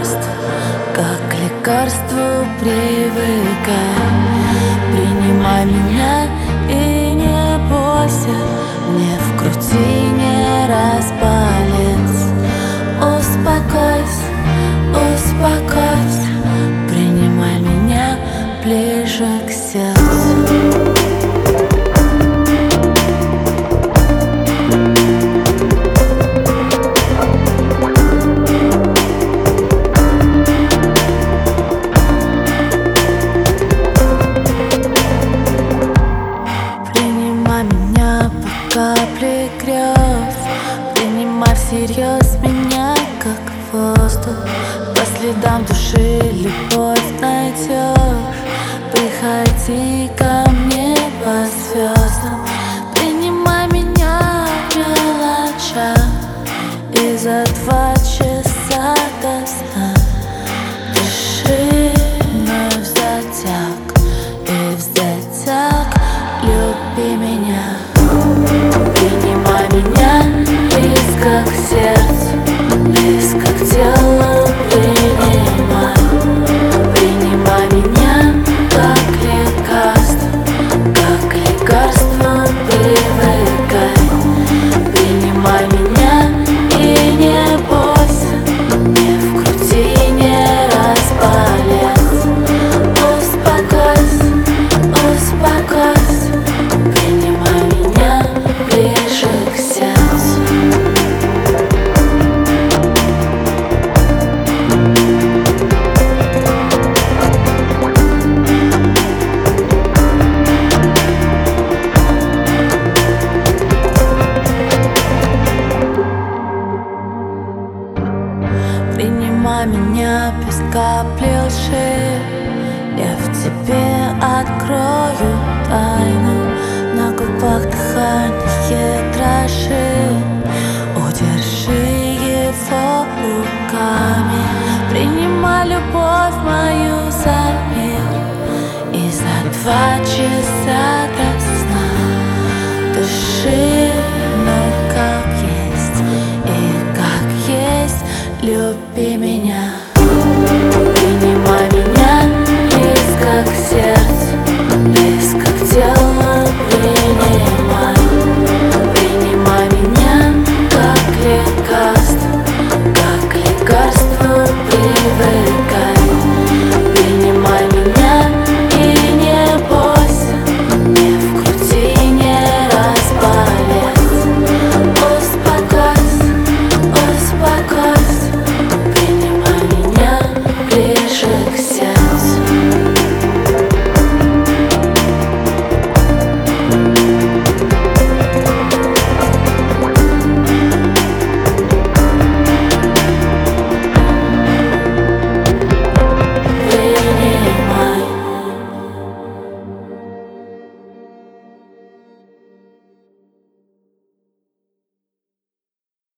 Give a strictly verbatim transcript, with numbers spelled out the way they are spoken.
лекарств, как к лекарству привыкай. Принимай меня и не бойся, не вкрути, не распалец. Успокойся, успокойся, принимай меня ближе к сердцу. Капли грез, принимай всерьез меня, как воздух. По следам души любовь найдешь. Приходи ко мне по звездам. Принимай меня в мелочах, и за два часа до сна дыши мной в затяг, и в затяг люби меня. Принимай меня близко к сердцу, близко к телу принимай. Принимай меня как лекарство, как к лекарству привыкай. Принимай меня и не бойся, не вкрути, не распалец. Успокойся, успокойся, принимай меня ближе к сердцу. Принимай меня без капли лжи, я в тебе открою тайну. На губах дыхание дрожи, удержи его руками. Принимай любовь мою за мир, и за два часа до сна дыши мной как есть, и как есть люби меня.